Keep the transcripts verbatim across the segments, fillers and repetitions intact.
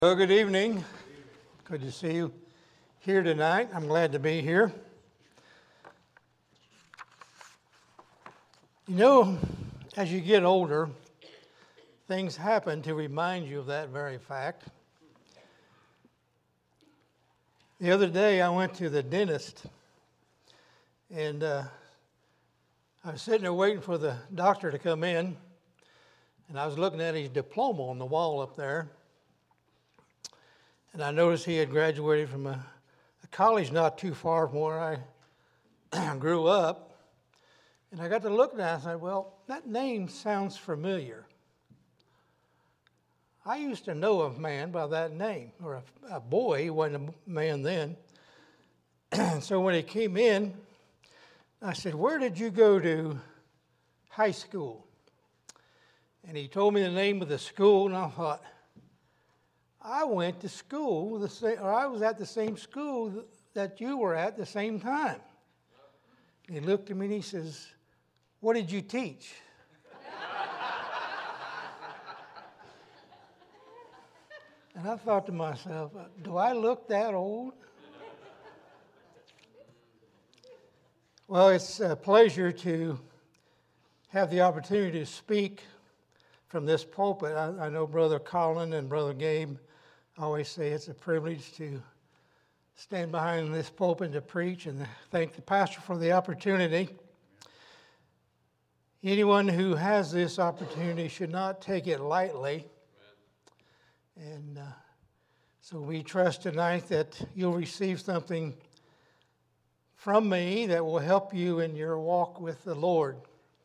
Well, good evening. Good to see you here tonight. I'm glad to be here. You know, as you get older, things happen to remind you of that very fact. The other day, I went to the dentist, and uh, I was sitting there waiting for the doctor to come in, and I was looking at his diploma on the wall up there. And I noticed he had graduated from a, a college not too far from where I grew up. And I got to looking at it and I said, well, that name sounds familiar. I used to know a man by that name, or a, a boy. He wasn't a man then. And so when he came in, I said, where did you go to high school? And he told me the name of the school, and I thought, I went to school, the same, or I was at the same school that you were at the same time. He looked at me and he says, what did you teach? And I thought to myself, do I look that old? Well, it's a pleasure to have the opportunity to speak from this pulpit. I, I know Brother Colin and Brother Gabe always say it's a privilege to stand behind this pulpit to preach, and thank the pastor for the opportunity. Anyone who has this opportunity should not take it lightly. And uh, so we trust tonight that you'll receive something from me that will help you in your walk with the Lord.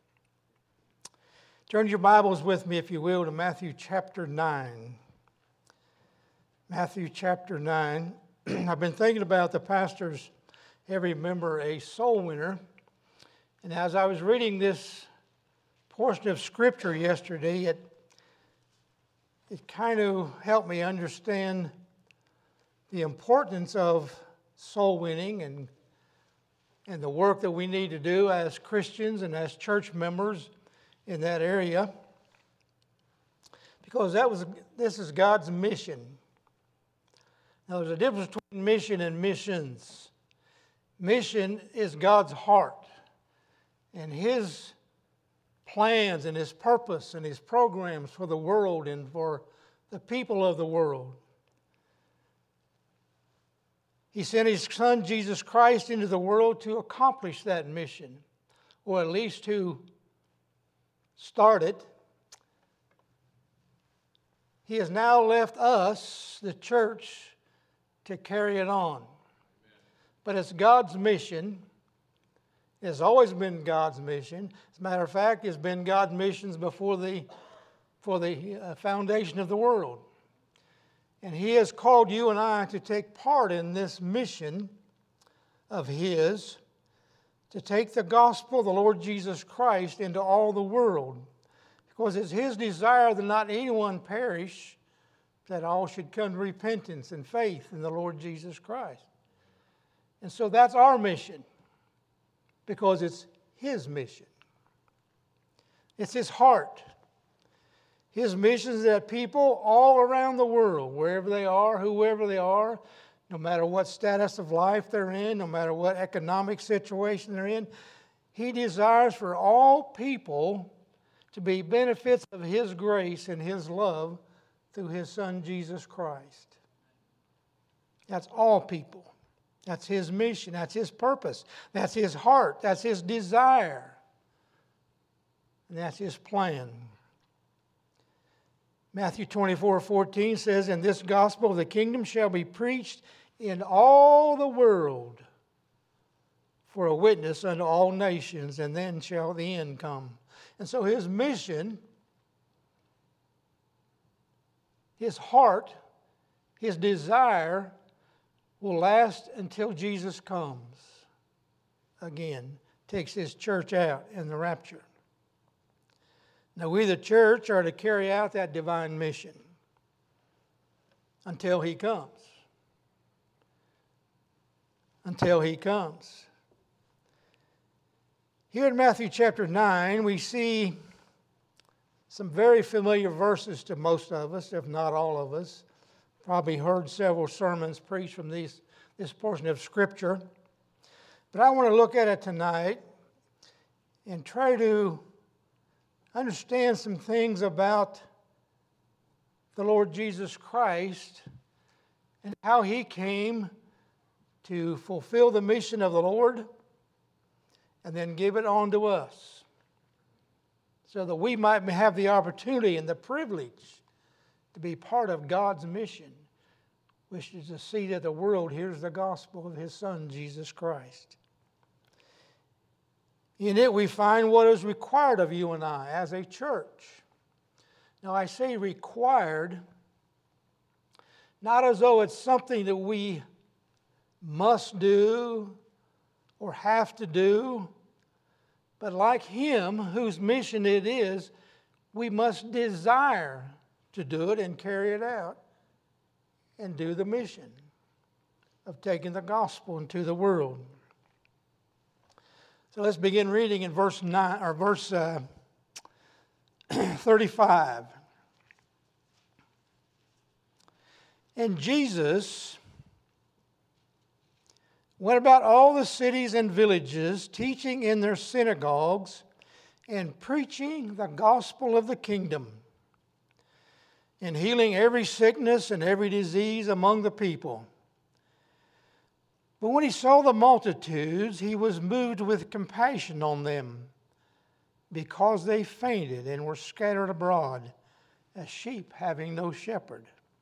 Turn your Bibles with me, if you will, to Matthew chapter nine. Matthew chapter nine. I've been thinking about the pastor's every member a soul winner. And as I was reading this portion of Scripture yesterday, it, it kind of helped me understand the importance of soul winning and, and the work that we need to do as Christians and as church members in that area. Because that was this is God's mission. Now, there's a difference between mission and missions. Mission is God's heart and His plans and His purpose and His programs for the world and for the people of the world. He sent His Son, Jesus Christ, into the world to accomplish that mission, or at least to start it. He has now left us, the church, to carry it on. But it's God's mission. It's always been God's mission. As a matter of fact, it's been God's missions before the, for the uh, foundation of the world. And He has called you and I to take part in this mission of His, to take the gospel of the Lord Jesus Christ into all the world. Because it's His desire that not anyone perish, that all should come to repentance and faith in the Lord Jesus Christ. And so that's our mission, because it's His mission. It's His heart. His mission is that people all around the world, wherever they are, whoever they are, no matter what status of life they're in, no matter what economic situation they're in, He desires for all people to be benefits of His grace and His love through His Son, Jesus Christ. That's all people. That's His mission. That's His purpose. That's His heart. That's His desire. And that's His plan. Matthew twenty-four fourteen says, and this gospel of the kingdom shall be preached in all the world for a witness unto all nations, and then shall the end come. And so His mission, His heart, His desire will last until Jesus comes again, takes His church out in the rapture. Now, we, the church, are to carry out that divine mission until He comes. Until He comes. Here in Matthew chapter nine, we see some very familiar verses to most of us, if not all of us. Probably heard several sermons preached from these, this portion of Scripture. But I want to look at it tonight and try to understand some things about the Lord Jesus Christ and how He came to fulfill the mission of the Lord and then give it on to us so that we might have the opportunity and the privilege to be part of God's mission, which is to see that the world hears the gospel of His Son, Jesus Christ. In it we find what is required of you and I as a church. Now I say required, not as though it's something that we must do or have to do, but like Him whose mission it is, we must desire to do it and carry it out and do the mission of taking the gospel into the world. So let's begin reading in verse nine or verse uh, thirty-five. And Jesus went about all the cities and villages, teaching in their synagogues and preaching the gospel of the kingdom, and healing every sickness and every disease among the people. But when He saw the multitudes, He was moved with compassion on them, because they fainted and were scattered abroad, as sheep having no shepherd.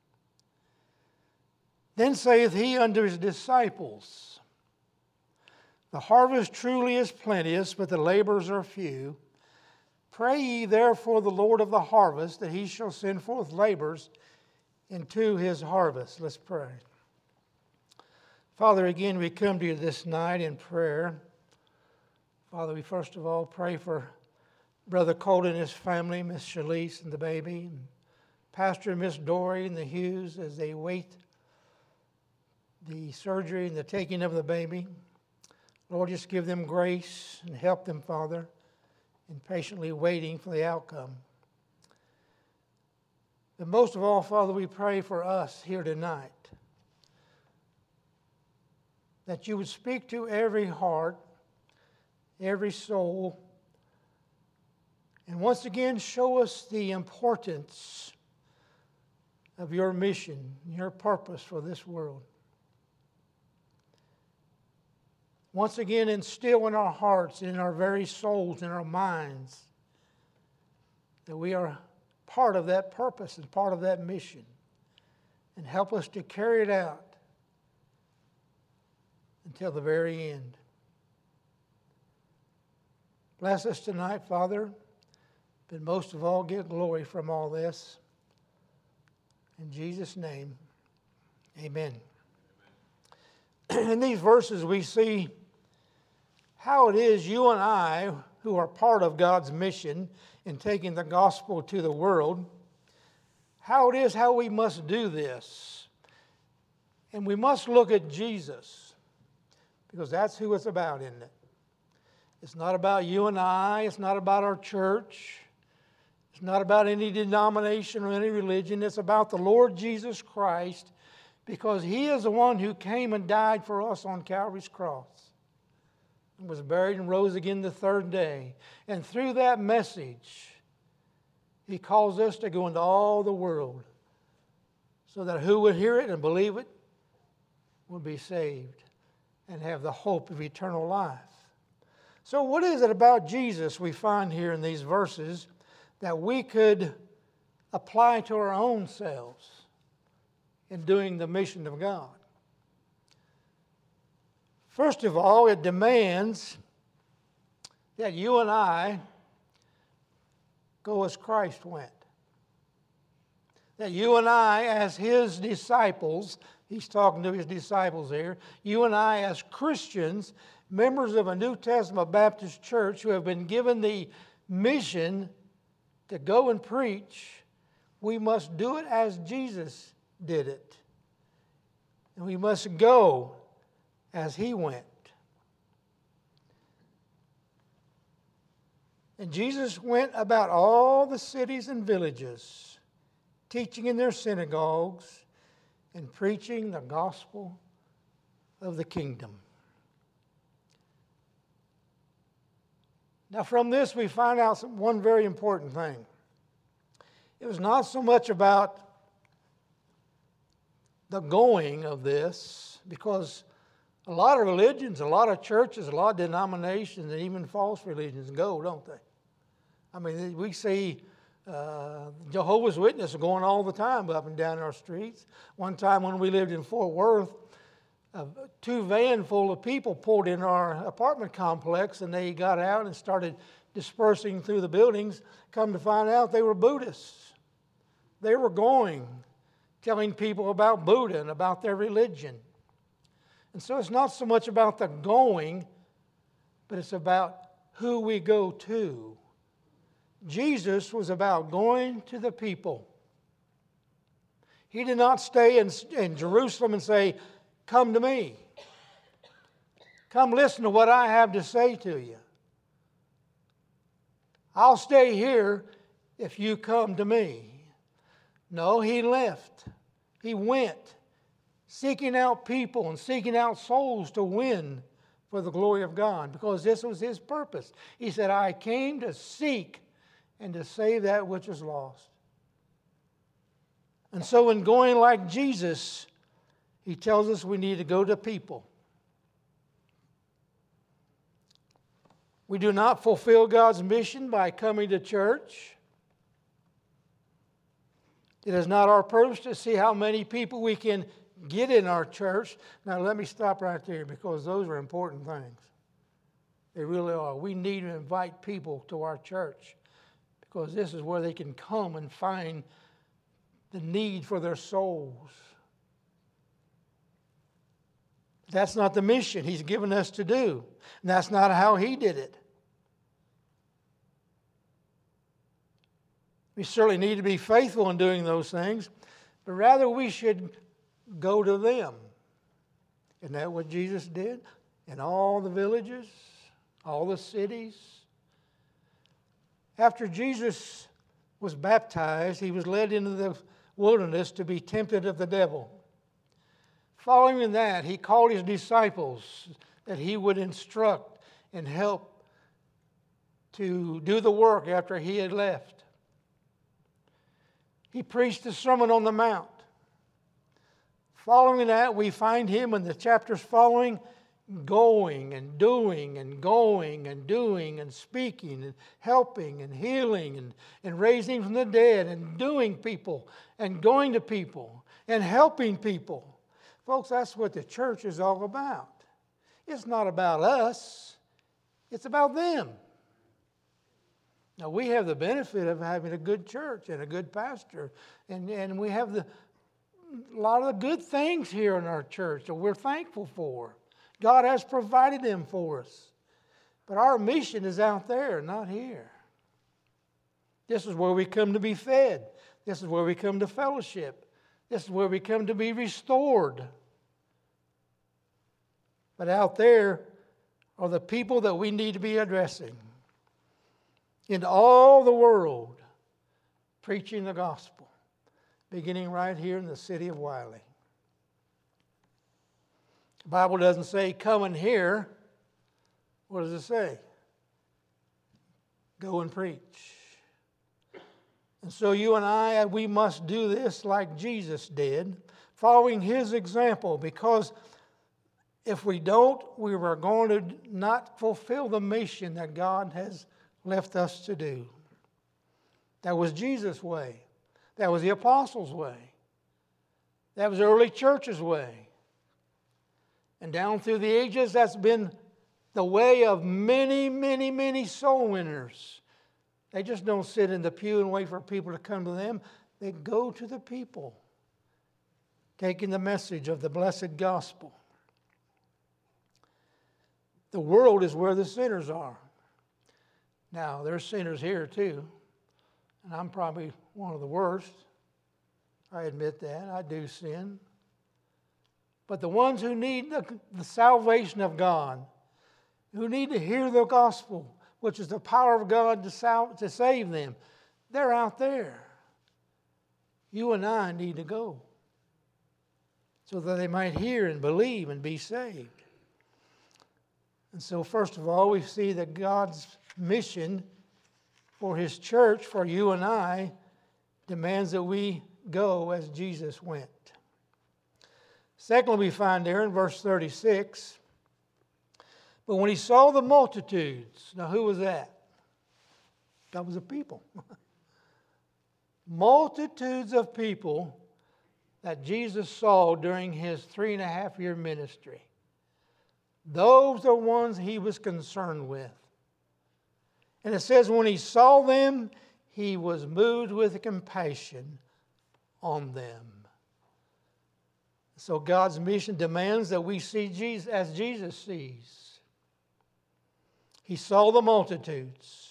Then saith He unto His disciples, The harvest truly is plenteous, but the laborers are few. Pray ye therefore the Lord of the harvest, that He shall send forth laborers into His harvest. Let's pray. Father, again we come to You this night in prayer. Father, we first of all pray for Brother Colton and his family, Miss Shalise and the baby, and Pastor and Miss Dory and the Hughes as they wait the surgery and the taking of the baby. Lord, just give them grace and help them, Father, in patiently waiting for the outcome. But most of all, Father, we pray for us here tonight, that You would speak to every heart, every soul, and once again show us the importance of Your mission, Your purpose for this world. Once again, instill in our hearts, in our very souls, in our minds, that we are part of that purpose and part of that mission, and help us to carry it out until the very end. Bless us tonight, Father, but most of all, get glory from all this. In Jesus' name, amen. In these verses we see how it is you and I, who are part of God's mission in taking the gospel to the world, how it is how we must do this. And we must look at Jesus, because that's who it's about, isn't it? It's not about you and I. It's not about our church. It's not about any denomination or any religion. It's about the Lord Jesus Christ, because He is the one who came and died for us on Calvary's cross, and was buried and rose again the third day. And through that message, He calls us to go into all the world, so that who would hear it and believe it would be saved and have the hope of eternal life. So what is it about Jesus we find here in these verses that we could apply to our own selves in doing the mission of God? First of all, it demands that you and I go as Christ went. That you and I, as His disciples, He's talking to His disciples here, you and I as Christians, members of a New Testament Baptist church who have been given the mission to go and preach, we must do it as Jesus did it. And we must go as He went. And Jesus went about all the cities and villages, teaching in their synagogues and preaching the gospel of the kingdom. Now, from this, we find out some, one very important thing. It was not so much about the going of this, because a lot of religions, a lot of churches, a lot of denominations, and even false religions go, don't they? I mean, we see uh, Jehovah's Witnesses going all the time up and down our streets. One time when we lived in Fort Worth, uh, two vans full of people pulled in our apartment complex, and they got out and started dispersing through the buildings. Come to find out, they were Buddhists. They were going, telling people about Buddha and about their religion. And so it's not so much about the going, but it's about who we go to. Jesus was about going to the people. He did not stay in, in Jerusalem and say, "Come to me. Come listen to what I have to say to you. I'll stay here if you come to me." No, he left. He went, seeking out people and seeking out souls to win for the glory of God, because this was his purpose. He said, "I came to seek and to save that which was lost." And so in going like Jesus, he tells us we need to go to people. We do not fulfill God's mission by coming to church. It is not our purpose to see how many people we can get in our church. Now let me stop right there, because those are important things. They really are. We need to invite people to our church, because this is where they can come and find the need for their souls. That's not the mission he's given us to do. And that's not how he did it. We certainly need to be faithful in doing those things, but rather we should go to them. Isn't that what Jesus did? In all the villages, all the cities. After Jesus was baptized, he was led into the wilderness to be tempted of the devil. Following that, he called his disciples that he would instruct and help to do the work after he had left. He preached the Sermon on the Mount. Following that, we find him in the chapters following going and doing and going and doing and speaking and helping and healing and, and raising from the dead and doing people and going to people and helping people. Folks, that's what the church is all about. It's not about us. It's about them. Now, we have the benefit of having a good church and a good pastor, and, and we have the, a lot of the good things here in our church that we're thankful for. God has provided them for us. But our mission is out there, not here. This is where we come to be fed. This is where we come to fellowship. This is where we come to be restored. But out there are the people that we need to be addressing. In all the world, preaching the gospel, beginning right here in the city of Wiley. The Bible doesn't say, "Come and hear." What does it say? Go and preach. And so you and I, we must do this like Jesus did, following his example, because if we don't, we are going to not fulfill the mission that God has left us to do. That was Jesus' way. That was the apostles' way. That was the early church's way. And down through the ages, that's been the way of many, many, many soul winners. They just don't sit in the pew and wait for people to come to them. They go to the people, taking the message of the blessed gospel. The world is where the sinners are. Now, there's sinners here too, and I'm probably one of the worst. I admit that. I do sin. But the ones who need the, the salvation of God, who need to hear the gospel, which is the power of God to, sal- to save them, they're out there. You and I need to go. so that they might hear and believe and be saved. And so, first of all, we see that God's mission for His church, for you and I, demands that we go as Jesus went. Secondly, we find there in verse thirty-six, but when He saw the multitudes, now who was that? That was the people. Multitudes of people that Jesus saw during His three and a half year ministry. Those are ones He was concerned with. And it says when He saw them, He was moved with compassion on them. So God's mission demands that we see Jesus as Jesus sees. He saw the multitudes.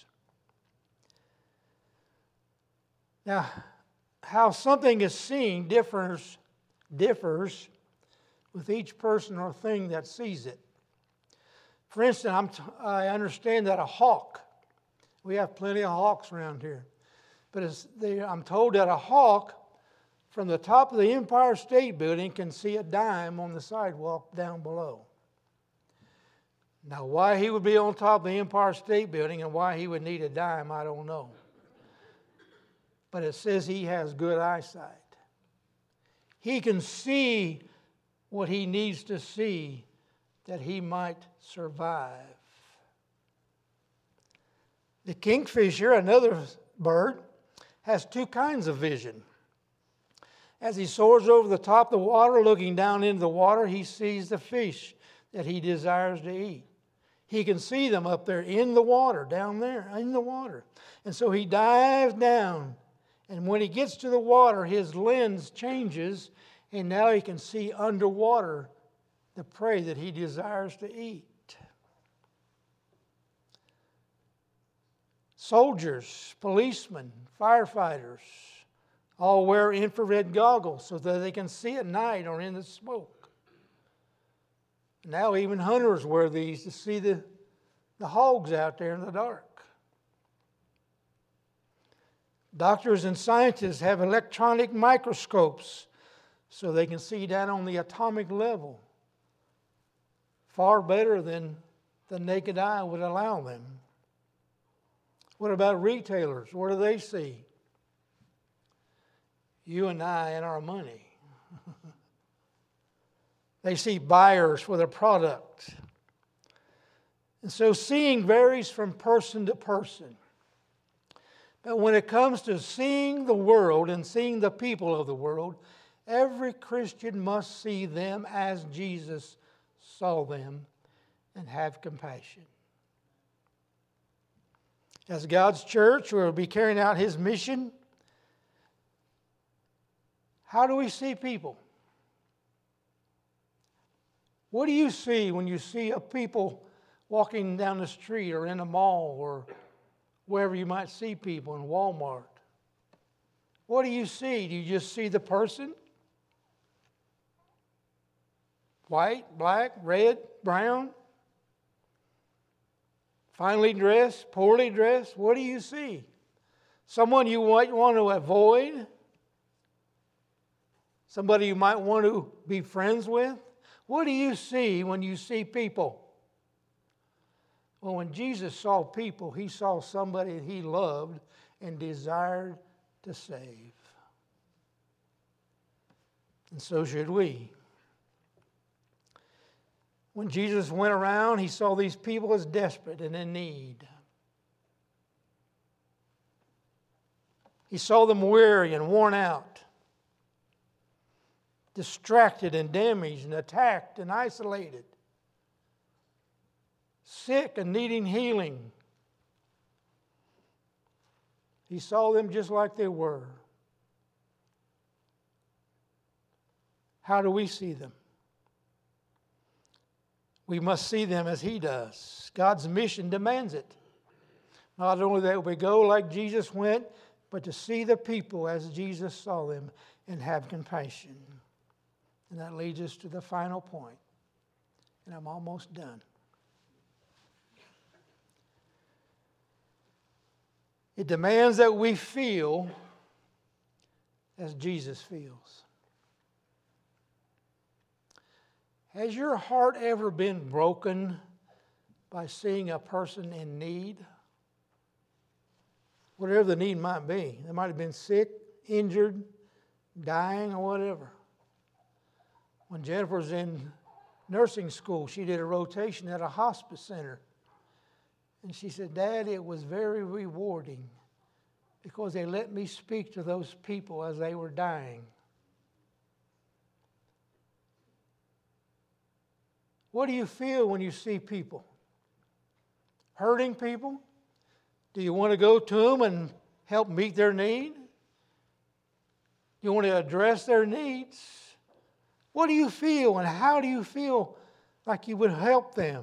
Now, how something is seen differs, differs with each person or thing that sees it. For instance, I'm t- I understand that a hawk, we have plenty of hawks around here, but it's, they, I'm told that a hawk from the top of the Empire State Building can see a dime on the sidewalk down below. Now, why he would be on top of the Empire State Building and why he would need a dime, I don't know. But it says he has good eyesight. He can see what he needs to see that he might survive. The kingfisher, another bird, has two kinds of vision. As he soars over the top of the water, looking down into the water, he sees the fish that he desires to eat. He can see them up there in the water, down there, in the water. And so he dives down. And when he gets to the water, his lens changes, and now he can see underwater the prey that he desires to eat. Soldiers, policemen, firefighters all wear infrared goggles so that they can see at night or in the smoke. Now even hunters wear these to see the, the hogs out there in the dark. Doctors and scientists have electronic microscopes so they can see down on the atomic level far better than the naked eye would allow them. What about retailers? What do they see? You and I and our money. They see buyers for their product. And so seeing varies from person to person. But when it comes to seeing the world and seeing the people of the world, every Christian must see them as Jesus saw them and have compassion. As God's church, we'll be carrying out His mission. How do we see people? What do you see when you see a people walking down the street or in a mall or wherever you might see people in Walmart? What do you see? Do you just see the person? White, black, red, brown? Finely dressed, poorly dressed? What do you see? Someone you might want to avoid? Somebody you might want to be friends with? What do you see when you see people? Well, when Jesus saw people, He saw somebody He loved and desired to save. And so should we. When Jesus went around, He saw these people as desperate and in need. He saw them weary and worn out, distracted and damaged and attacked and isolated, sick and needing healing. He saw them just like they were. How do we see them? We must see them as He does. God's mission demands it. Not only that we go like Jesus went, but to see the people as Jesus saw them and have compassion. And that leads us to the final point. And I'm almost done. It demands that we feel as Jesus feels. Has your heart ever been broken by seeing a person in need? Whatever the need might be. They might have been sick, injured, dying, or whatever. When Jennifer was in nursing school, she did a rotation at a hospice center. And she said, Dad, it was very rewarding because they let me speak to those people as they were dying. What do you feel when you see people? Hurting people? Do you want to go to them and help meet their need? Do you want to address their needs? What do you feel and how do you feel like you would help them?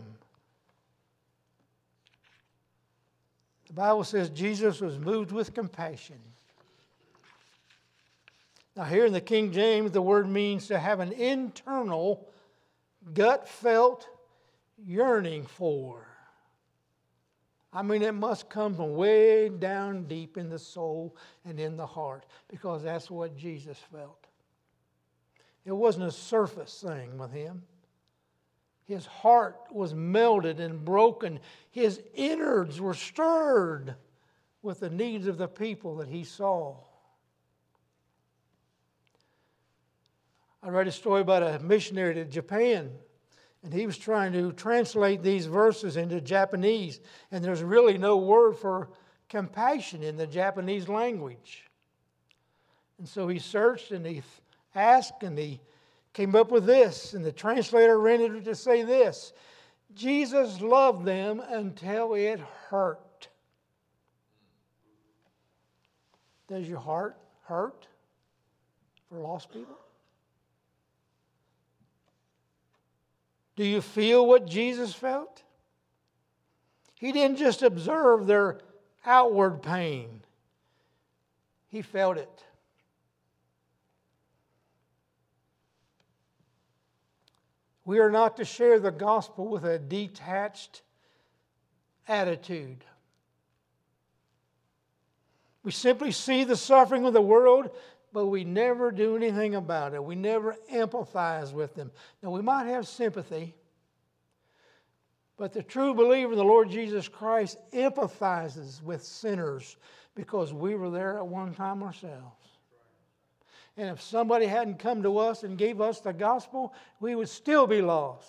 The Bible says Jesus was moved with compassion. Now here in the King James, the word means to have an internal, gut-felt yearning for. I mean, it must come from way down deep in the soul and in the heart, because that's what Jesus felt. It wasn't a surface thing with him. His heart was melted and broken. His innards were stirred with the needs of the people that he saw. I read a story about a missionary to Japan, and he was trying to translate these verses into Japanese, and there's really no word for compassion in the Japanese language. And so he searched and he asked, and he came up with this, and the translator rendered it to say this: Jesus loved them until it hurt. Does your heart hurt for lost people? Do you feel what Jesus felt? He didn't just observe their outward pain. He felt it. We are not to share the gospel with a detached attitude. We simply see the suffering of the world, but we never do anything about it. We never empathize with them. Now, we might have sympathy, but the true believer in the Lord Jesus Christ empathizes with sinners because we were there at one time ourselves. And if somebody hadn't come to us and gave us the gospel, we would still be lost.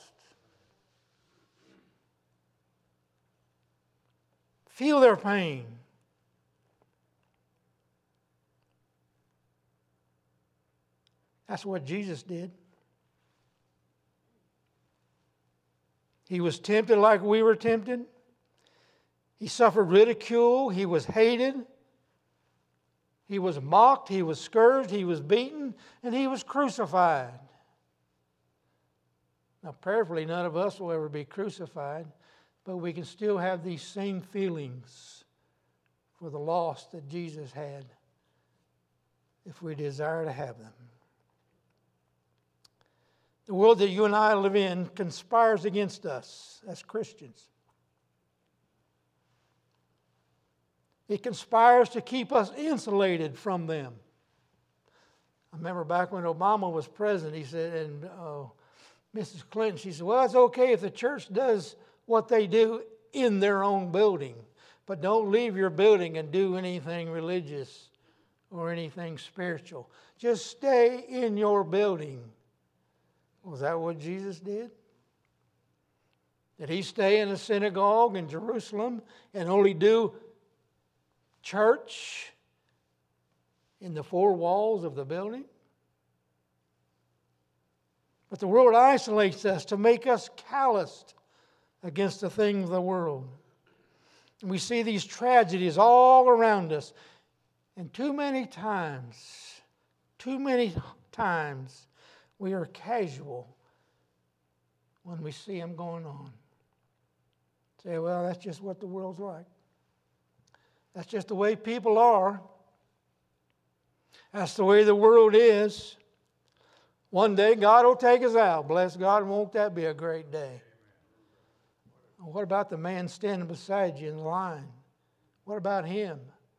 Feel their pain. That's what Jesus did. He was tempted like we were tempted. He suffered ridicule. He was hated. He was mocked, he was scourged, he was beaten, and he was crucified. Now, prayerfully, none of us will ever be crucified, but we can still have these same feelings for the lost that Jesus had if we desire to have them. The world that you and I live in conspires against us as Christians. It conspires to keep us insulated from them. I remember back when Obama was president, he said, and uh, Missus Clinton, she said, well, it's okay if the church does what they do in their own building, but don't leave your building and do anything religious or anything spiritual. Just stay in your building. Was that what Jesus did? Did he stay in a synagogue in Jerusalem and only do church in the four walls of the building? But the world isolates us to make us calloused against the things of the world. And we see these tragedies all around us. And too many times, too many times, we are casual when we see them going on. Say, well, that's just what the world's like. That's just the way people are. That's the way the world is. One day God will take us out. Bless God, won't that be a great day? What about the man standing beside you in the line? What about him?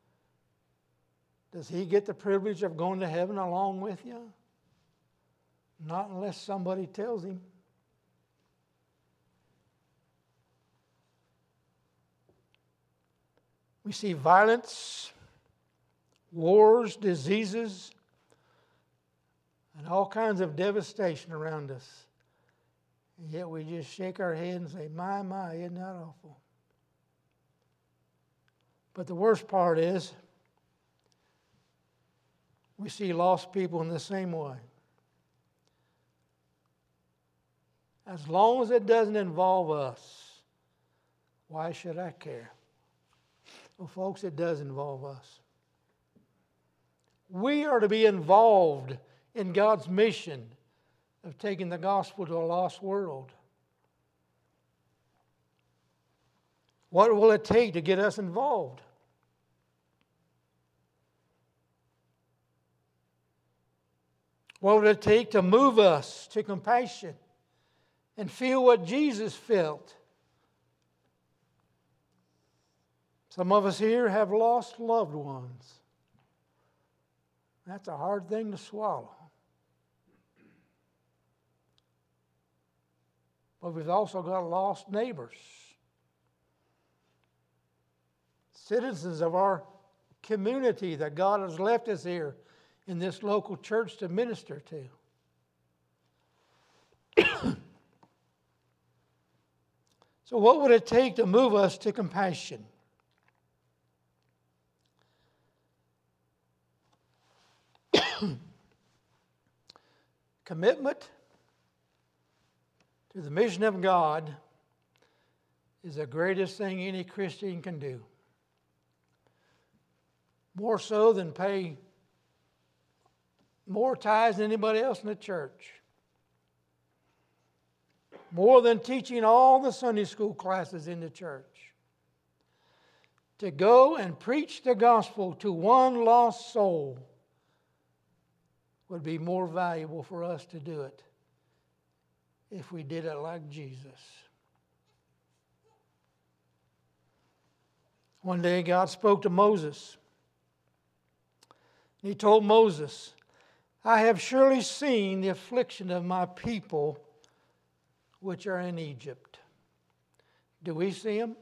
Does he get the privilege of going to heaven along with you? Not unless somebody tells him. We see violence, wars, diseases, and all kinds of devastation around us. And yet we just shake our head and say, my, my, isn't that awful? But the worst part is, we see lost people in the same way. As long as it doesn't involve us, why should I care? Well, folks, it does involve us. We are to be involved in God's mission of taking the gospel to a lost world. What will it take to get us involved? What would it take to move us to compassion and feel what Jesus felt? Some of us here have lost loved ones. That's a hard thing to swallow. But we've also got lost neighbors, citizens of our community that God has left us here in this local church to minister to. So what would it take to move us to compassion? Commitment to the mission of God is the greatest thing any Christian can do. More so than pay more tithes than anybody else in the church. More than teaching all the Sunday school classes in the church. To go and preach the gospel to one lost soul would be more valuable for us to do it if we did it like Jesus. One day God spoke to Moses. He told Moses, I have surely seen the affliction of my people which are in Egypt. Do we see them?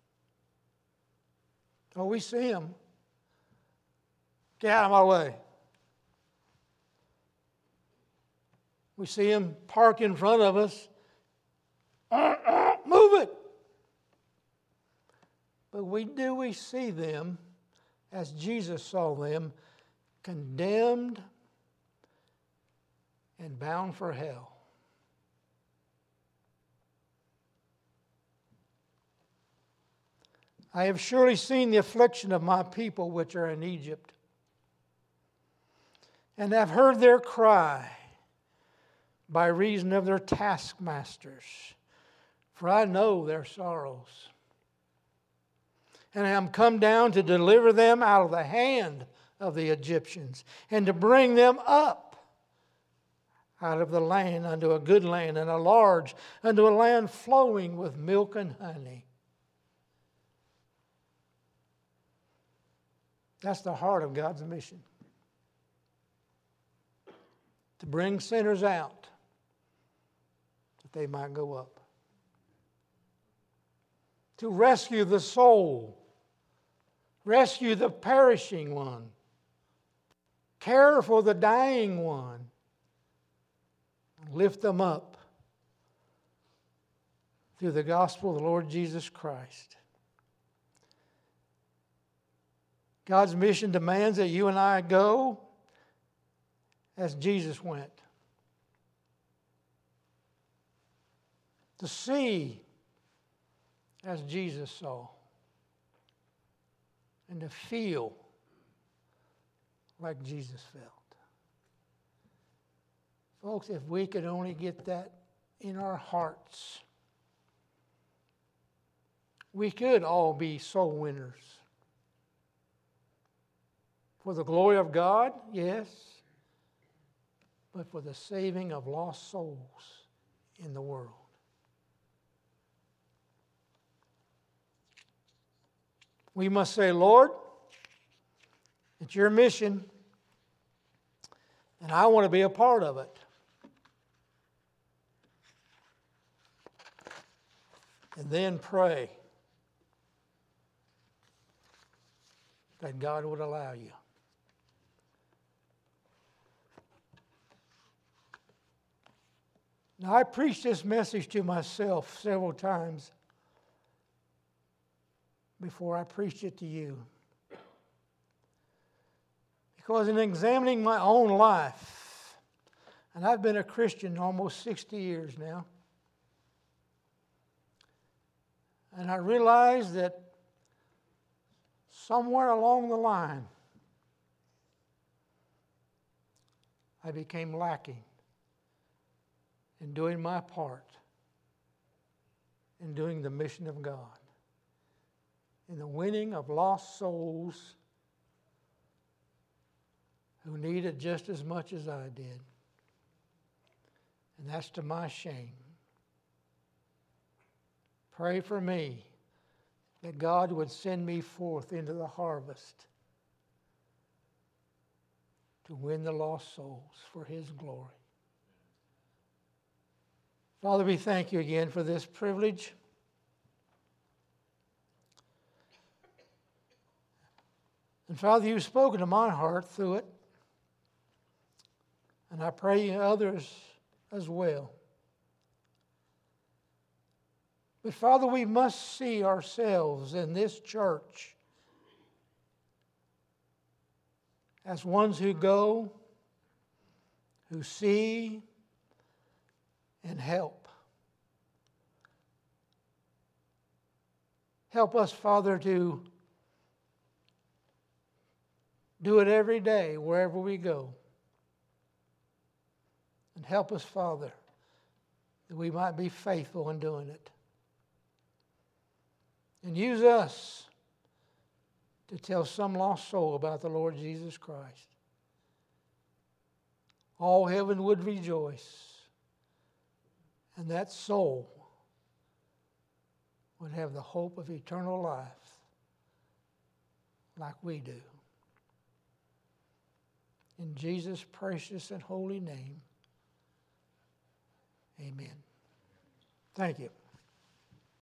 Oh, we see them. Get out of my way. We see them park in front of us. Uh, uh, move it. But we do we see them as Jesus saw them, condemned and bound for hell. I have surely seen the affliction of my people which are in Egypt, and have heard their cry by reason of their taskmasters, for I know their sorrows. And I am come down to deliver them out of the hand of the Egyptians, and to bring them up out of the land unto a good land, and a large, unto a land flowing with milk and honey. That's the heart of God's mission. To bring sinners out that they might go up. To rescue the soul. Rescue the perishing one. Care for the dying one. Lift them up through the gospel of the Lord Jesus Christ. God's mission demands that you and I go as Jesus went. To see as Jesus saw. And to feel like Jesus felt. Folks, if we could only get that in our hearts, we could all be soul winners. For the glory of God, yes, but for the saving of lost souls in the world. We must say, Lord, it's your mission, and I want to be a part of it. And then pray. that God would allow you. Now, I preached this message to myself several times before I preached it to you. Because in examining my own life, and I've been a Christian almost sixty years now, and I realized that somewhere along the line, I became lacking in doing my part in doing the mission of God, in the winning of lost souls who need it just as much as I did. And that's to my shame. Pray for me that God would send me forth into the harvest to win the lost souls for His glory. Father, we thank you again for this privilege. And Father, you've spoken to my heart through it. And I pray others as well. But Father, we must see ourselves in this church as ones who go, who see, and help. Help us, Father, to do it every day wherever we go. And help us, Father, that we might be faithful in doing it. And use us to tell some lost soul about the Lord Jesus Christ. All heaven would rejoice. And that soul would have the hope of eternal life like we do. In Jesus' precious and holy name, amen. Thank you.